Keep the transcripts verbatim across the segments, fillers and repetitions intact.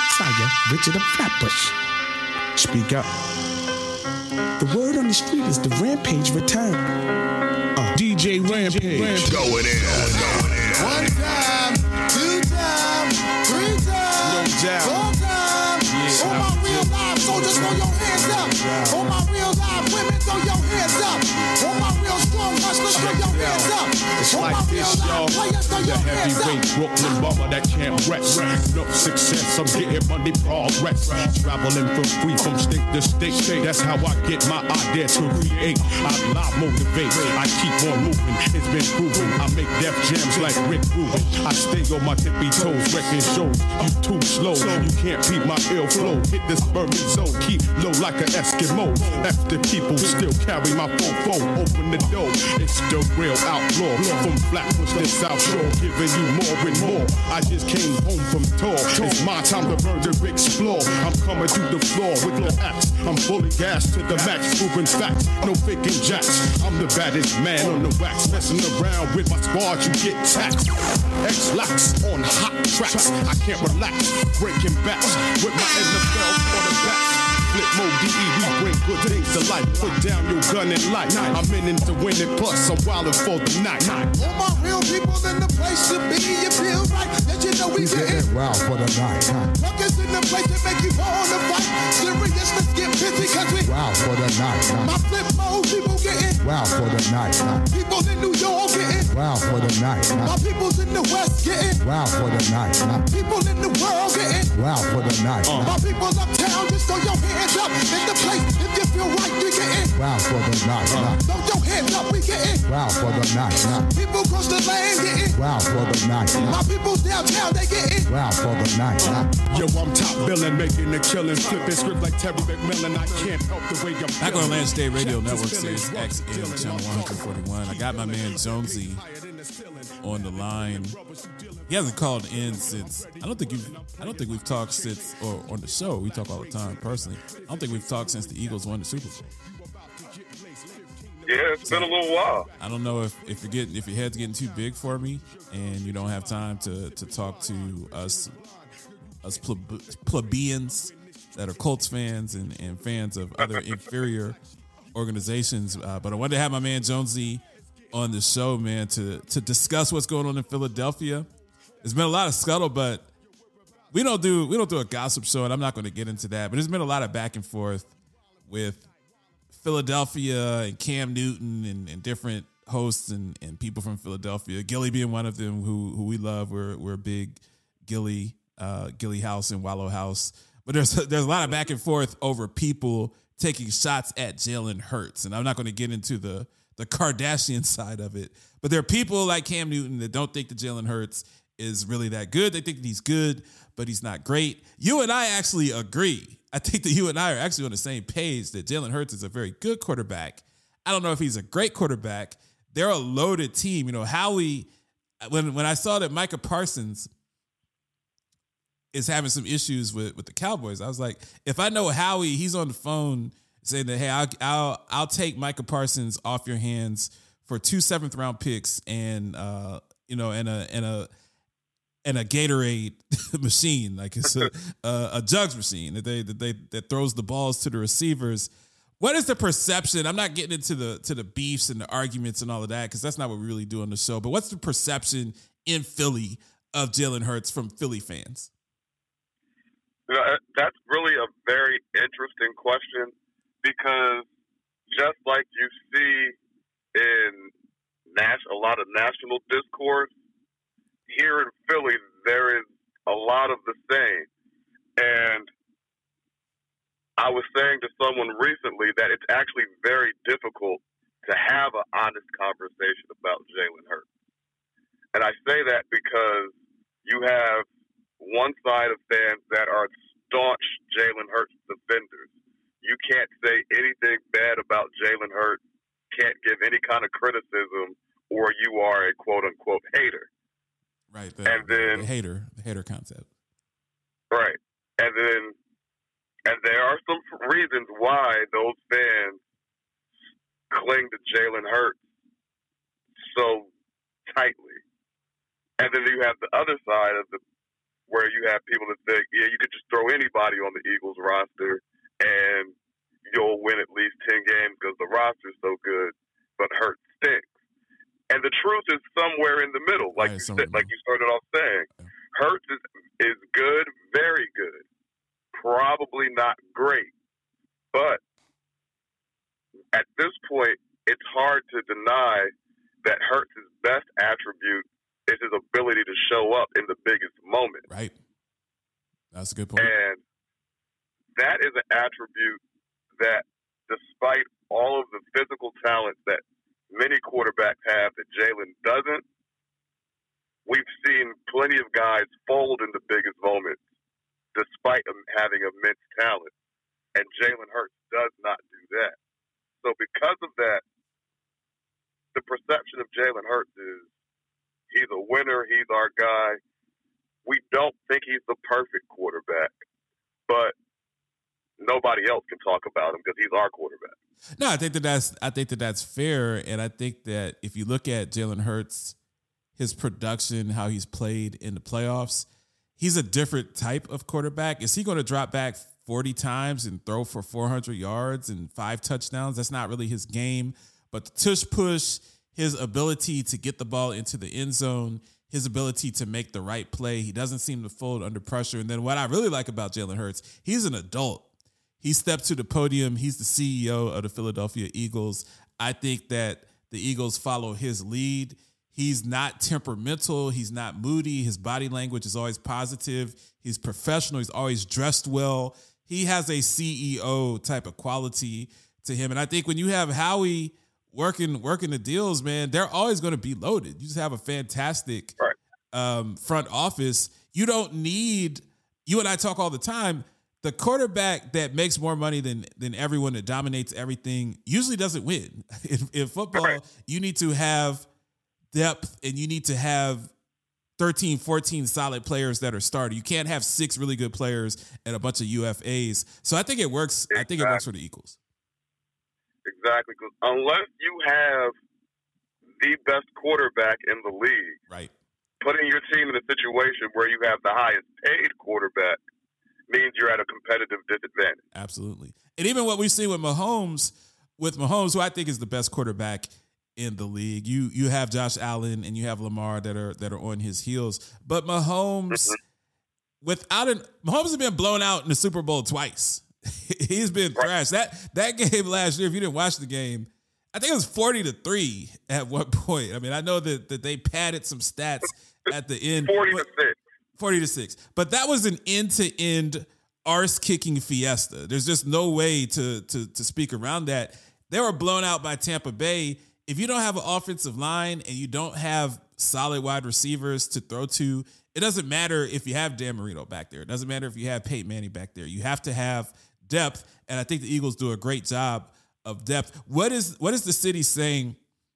Black Tiger, Richard of Flatbush. Speak up. The word on the street is the Rampage return. Uh, D J Rampage. Rampage. Going in. Going in. One time, two time, three times, No doubt. four times. Yeah. All my real live soldiers, throw your hands up. All my real live women, throw your hands up. All my real strong hustlers, throw your hands up. It's All like my this, real y'all. live players, throw The your hands up. heavyweight Brooklyn bomber that can't rest. No success, I'm getting money progress. Traveling for free from state to state. That's how I get my idea to create. I lie, motivate. I keep on moving. It's been proven. I make death jams like Rick Rubin. I stay on my tippy toes, wrecking shows. You too slow. You can't beat my ill flow. Hit this Burmese zone. Keep low like an Eskimo. After people still carry my fofo. Open the door. It's the real outlaw. From Flatbush to South Shore. Giving you more and more. I just came home from tour. It's my time to burn to explore. I'm coming through the floor with the axe. I'm fully gassed to the max. Proving facts. No faking jacks. I'm the baddest man on the wax. Messing around with my squad, you get taxed. X-Lax on hot tracks. I can't relax. Breaking backs with my N F L quarterbacks. Flip mode D E, we bring good things to life. Put down your gun and light. I'm in it to win it, plus I'm wildin' for the night. All my real people in the place to be. You feel right that you know we getting Wow for the night, huh? Ruckus in the place to make you wanna fight. Serious, let's get busy, cause we Wow for the night, my huh? flip mode people getting Wow for the night, huh? people in New York getting Wow for the night, my huh? people's in the West getting Wow for the night, huh? people in the world getting Wow for the night, huh? my people's uptown, just throw your hands up in the place. If you feel right, we getting Wow for the night, huh? throw your hands up, we getting Wow for the night, huh? people across the land getting Wow for the night, my huh? people's downtown, they getting Wow for the night, huh? Yo, I'm top villain, making a killing, flipping script like Terry McMillan. I can't help the way I'm Back on feeling. Land State Radio Network, Feelings, Sirius X M, channel one forty-one. I got my man Jonesy on the line. He hasn't called in since. I don't think you've. I don't think we've talked since, or on the show. We talk all the time personally. I don't think we've talked since the Eagles won the Super Bowl. Yeah, it's been a little while. I don't know if, if you're getting if your head's getting too big for me, and you don't have time to, to talk to us us plebe- plebeians that are Colts fans and, and fans of other inferior organizations. Uh, but I wanted to have my man Jonesy on the show, man, to to discuss what's going on in Philadelphia. There's been a lot of scuttlebutt. We don't do we don't do a gossip show, and I'm not going to get into that. But there's been a lot of back and forth with Philadelphia and Cam Newton and, and different hosts and, and people from Philadelphia. Gilly being one of them, who who we love. We're we're a big Gilly uh, Gilly House and Wallow House. But there's there's a lot of back and forth over people taking shots at Jalen Hurts, and I'm not going to get into the the Kardashian side of it. But there are people like Cam Newton that don't think that Jalen Hurts is really that good. They think that he's good, but he's not great. You and I actually agree. I think that you and I are actually on the same page that Jalen Hurts is a very good quarterback. I don't know if he's a great quarterback. They're a loaded team. You know, Howie, when when I saw that Micah Parsons is having some issues with, with the Cowboys, I was like, if I know Howie, he's on the phone saying that, hey, I'll I'll, I'll take Micah Parsons off your hands for two seventh round picks and uh, you know, and a and a and a Gatorade machine, like it's a, a a jugs machine that they that they that throws the balls to the receivers. What is the perception? I'm not getting into the to the beefs and the arguments and all of that because that's not what we really do on the show. But what's the perception in Philly of Jalen Hurts from Philly fans? You know, that's really a very interesting question because just like you see in Nash, a lot of national discourse, here in Philly, there is a lot of the same. And I was saying to someone recently that it's actually very difficult to have an honest conversation about Jalen Hurts. And I say that because you have one side of fans that are staunch Jalen Hurts defenders. You can't say anything bad about Jalen Hurts, can't give any kind of criticism, or you are a quote-unquote hater. Right, the, and then the hater, the hater concept. Right, and then, and there are some reasons why those fans cling to Jalen Hurts so tightly. And then you have the other side of the where you have people that think, yeah, you could just throw anybody on the Eagles roster and you'll win at least ten games because the roster's so good, but Hurts stinks. And the truth is somewhere in the middle, like right, you said, like you started off saying. Yeah. Hurts is, is good, very good, probably not great, but at this point, it's hard to deny that Hurts' best attribute is his ability to show up in the biggest moment. Right. That's a good point. And that is an attribute that, despite all of the physical talents that many quarterbacks have that Jalen doesn't, we've seen plenty of guys fold in the biggest moments despite him having immense talent. And Jalen Hurts does not do that. So because of that, the perception of Jalen Hurts is he's a winner, he's our guy. We don't think he's the perfect quarterback, but nobody else can talk about him because he's our quarterback. No, I think that that's I think that that's fair, and I think that if you look at Jalen Hurts, his production, how he's played in the playoffs, he's a different type of quarterback. Is he going to drop back forty times and throw for four hundred yards and five touchdowns? That's not really his game. But the tush push, his ability to get the ball into the end zone, his ability to make the right play, he doesn't seem to fold under pressure. And then what I really like about Jalen Hurts, he's an adult. He stepped to the podium. He's the C E O of the Philadelphia Eagles. I think that the Eagles follow his lead. He's not temperamental. He's not moody. His body language is always positive. He's professional. He's always dressed well. He has a C E O type of quality to him. And I think when you have Howie working working the deals, man, they're always going to be loaded. You just have a fantastic right. um, front office. You don't need, you and I talk all the time, the quarterback that makes more money than than everyone, that dominates everything, usually doesn't win. In, in football, right. you need to have depth and you need to have thirteen, fourteen solid players that are starting. You can't have six really good players and a bunch of U F As. So I think it works. Exactly. I think it works for the Eagles. Exactly. Because unless you have the best quarterback in the league, right, putting your team in a situation where you have the highest paid quarterback means you're at a competitive disadvantage. Absolutely. And even what we've seen with Mahomes, with Mahomes, who I think is the best quarterback in the league, you you have Josh Allen and you have Lamar that are that are on his heels. But Mahomes, mm-hmm. without an Mahomes has been blown out in the Super Bowl twice. He's been right. thrashed. That that game last year, if you didn't watch the game, I think it was forty to three at one point. I mean, I know that, that they padded some stats at the end. Forty to six. Forty to six. But that was an end-to-end arse-kicking fiesta. There's just no way to to to speak around that. They were blown out by Tampa Bay. If you don't have an offensive line and you don't have solid wide receivers to throw to, it doesn't matter if you have Dan Marino back there. It doesn't matter if you have Peyton Manning back there. You have to have depth, and I think the Eagles do a great job of depth. What is what is the city saying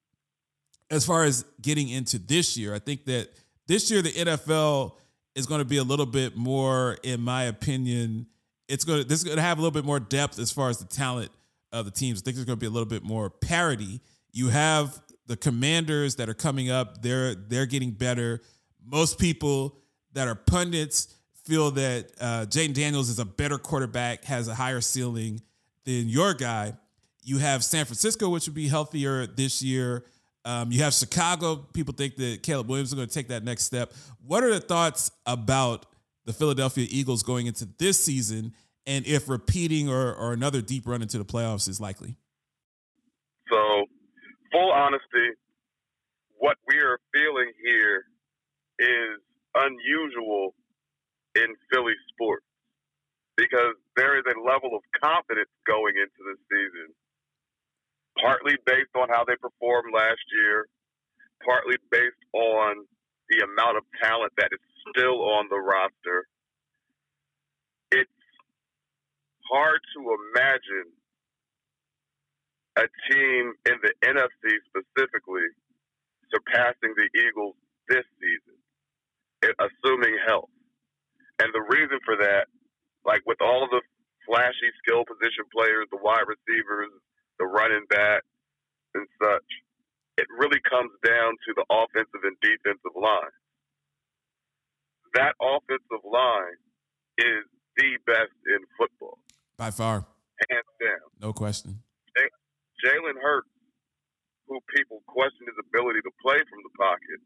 as far as getting into this year? I think that this year the N F L is going to be a little bit more, in my opinion, it's going to this is going to have a little bit more depth as far as the talent of the teams. I think there's going to be a little bit more parity. You have the Commanders that are coming up. They're they're getting better. Most people that are pundits feel that uh, Jayden Daniels is a better quarterback, has a higher ceiling than your guy. You have San Francisco, which would be healthier this year. Um, you have Chicago. People think that Caleb Williams is going to take that next step. What are the thoughts about the Philadelphia Eagles going into this season, and if repeating or, or another deep run into the playoffs is likely? So, full honesty, what we are feeling here is unusual in Philly sports because there is a level of confidence going into this season, partly based on how they performed last year, partly based on the amount of talent that is still on the roster. It's hard to imagine a team in the N F C specifically surpassing the Eagles this season, assuming health. And the reason for that, like with all the flashy skill position players, the wide receivers, the running back, and such, it really comes down to the offensive and defensive line. that offensive line is the best in football. By far. Hands down. No question. Jalen Hurts, who people question his ability to play from the pocket,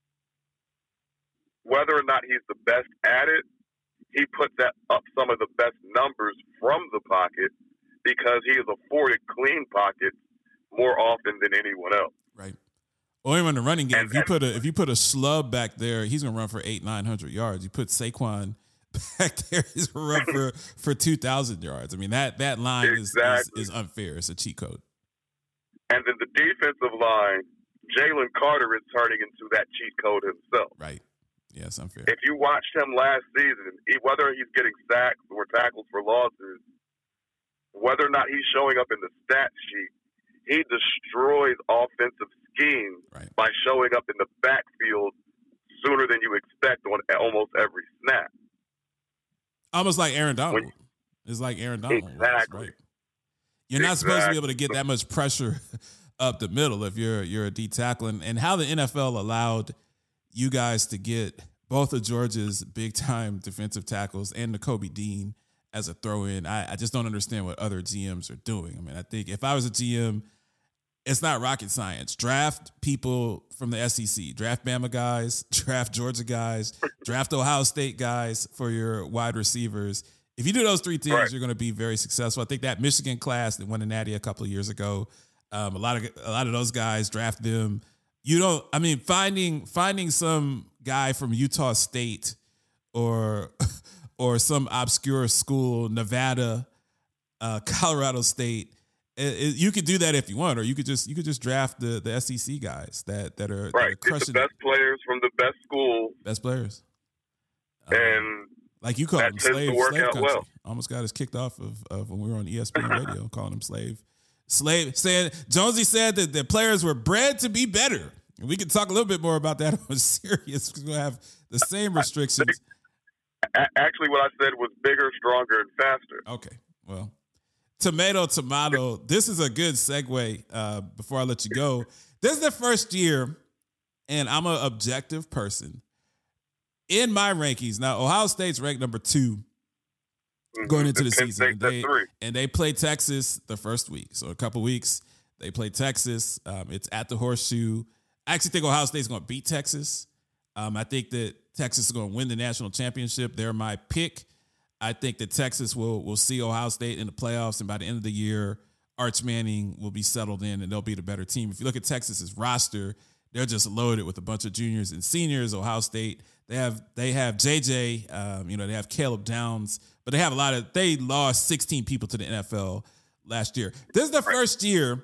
whether or not he's the best at it, he puts that up some of the best numbers from the pocket because he is afforded clean pockets more often than anyone else. Right. Or even in the running game, And- if you put a if you put a slub back there, he's gonna run for eight, nine hundred yards. You put Saquon back there, he's gonna run for, for two thousand yards. I mean that that line Exactly. is, is is unfair. It's a cheat code. And then the defensive line, Jalen Carter is turning into that cheat code himself. Right. Yeah, it's unfair. If you watched him last season, he, whether he's getting sacks or tackles for losses, whether or not he's showing up in the stat sheet, he destroys offensive schemes Right. by showing up in the backfield sooner than you expect on almost every snap. Almost like Aaron Donald. When- It's like Aaron Donald. was, Exactly. Right. You're not supposed to be Exactly. able to get that much pressure up the middle if you're you're a D tackle. And, and how the N F L allowed you guys to get both of Georgia's big time defensive tackles and Nakobe Dean as a throw in, I, I just don't understand what other G Ms are doing. I mean, I think if I was a G M, it's not rocket science. Draft people from the S E C, draft Bama guys, draft Georgia guys, draft Ohio State guys for your wide receivers. If you do those three things, Right. you're going to be very successful. I think that Michigan class that won the Natty a couple of years ago, um, a lot of a lot of those guys, draft them. You don't. I mean, finding finding some guy from Utah State or or some obscure school, Nevada, uh, Colorado State. It, it, you could do that if you want, or you could just you could just draft the, the S E C guys that that are, that Right. are Get the crushing best players from the best schools, best players. Um, and like you called that him tends to slave, work slave out country. well. Almost got us kicked off of, of when we were on E S P N radio, calling him slave. Slave saying Jonesy said that the players were bred to be better. And we can talk a little bit more about that on Sirius because we'll have the same restrictions. a- actually what I said was bigger, stronger, and faster. Okay, well, tomato, tomato. This is a good segue uh, before I let you go. This is the first year, and I'm an objective person. In my rankings, now Ohio State's ranked number two going into the Penn season. State's And at they, three. and they play Texas the first week. So a couple weeks, they play Texas. Um, it's at the Horseshoe. I actually think Ohio State's going to beat Texas. Um, I think that Texas is going to win the national championship. They're my pick. I think that Texas will will see Ohio State in the playoffs, and by the end of the year, Arch Manning will be settled in, and they'll be the better team. If you look at Texas's roster, they're just loaded with a bunch of juniors and seniors. Ohio State, they have they have J J, um, you know, they have Caleb Downs, but they have a lot of. They lost sixteen people to the N F L last year. This is the first year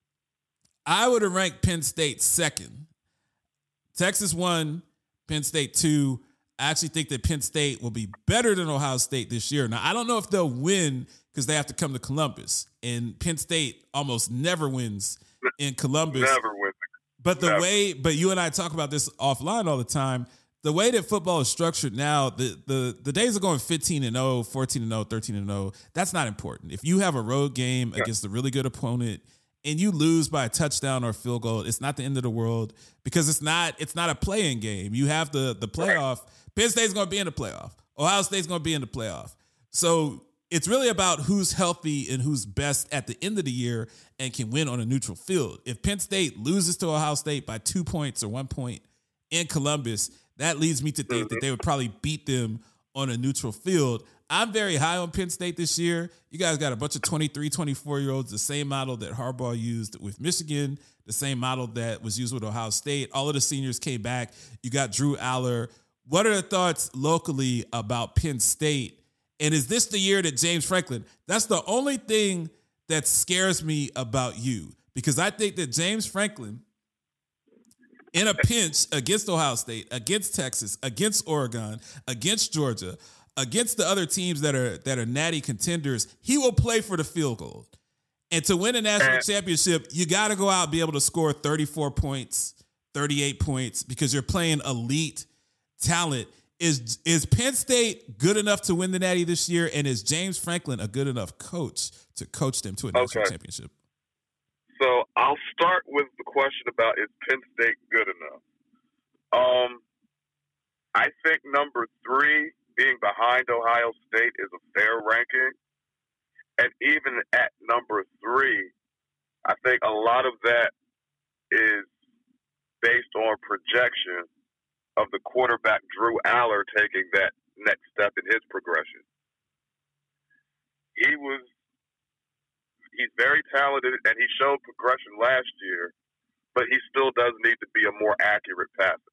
I would have ranked Penn State second. Texas one, Penn State two. I actually think that Penn State will be better than Ohio State this year. Now, I don't know if they'll win because they have to come to Columbus, and Penn State almost never wins in Columbus. Never win. But the Never. way, but you and I talk about this offline all the time. The way that football is structured now, the the the days of going fifteen and oh, fourteen and oh, thirteen and oh, that's not important. If you have a road game against a really good opponent and you lose by a touchdown or a field goal, it's not the end of the world because it's not it's not a play-in game. You have the the playoff. Penn State's going to be in the playoff. Ohio State's going to be in the playoff. So it's really about who's healthy and who's best at the end of the year and can win on a neutral field. If Penn State loses to Ohio State by two points or one point in Columbus, that leads me to think that they would probably beat them on a neutral field. I'm very high on Penn State this year. You guys got a bunch of twenty-three, twenty-four-year-olds, the same model that Harbaugh used with Michigan, the same model that was used with Ohio State. All of the seniors came back. You got Drew Aller. What are the thoughts locally about Penn State? And is this the year that James Franklin, that's the only thing that scares me about you, because I think that James Franklin, in a pinch against Ohio State, against Texas, against Oregon, against Georgia, against the other teams that are that are natty contenders, he will play for the field goal. And to win a national championship, you got to go out and be able to score thirty-four points, thirty-eight points, because you're playing elite talent. Is is Penn State good enough to win the Natty this year? And is James Franklin a good enough coach to coach them to a national Okay. championship? So I'll start with the question about is Penn State good enough? Um, I think number three, being behind Ohio State, is a fair ranking. And even at number three, I think a lot of that is based on projection of the quarterback Drew Aller taking that next step in his progression. He was, he's very talented, and he showed progression last year, but he still does need to be a more accurate passer.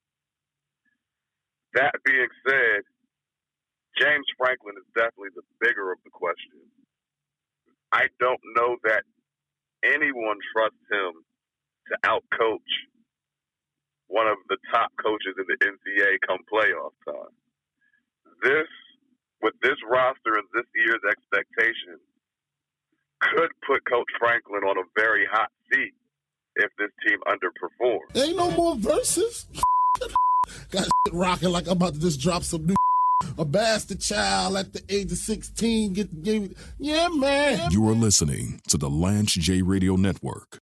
That being said, James Franklin is definitely the bigger of the questions. I don't know that anyone trusts him to outcoach one of the top coaches in the N C A A come playoff time. This, with this roster and this year's expectations, could put Coach Franklin on a very hot seat if this team underperforms. Ain't no more verses. Got rocking like I'm about to just drop some new. A bastard child at the age of sixteen get the game. Yeah, man. You are listening to the Lance J Radio Network.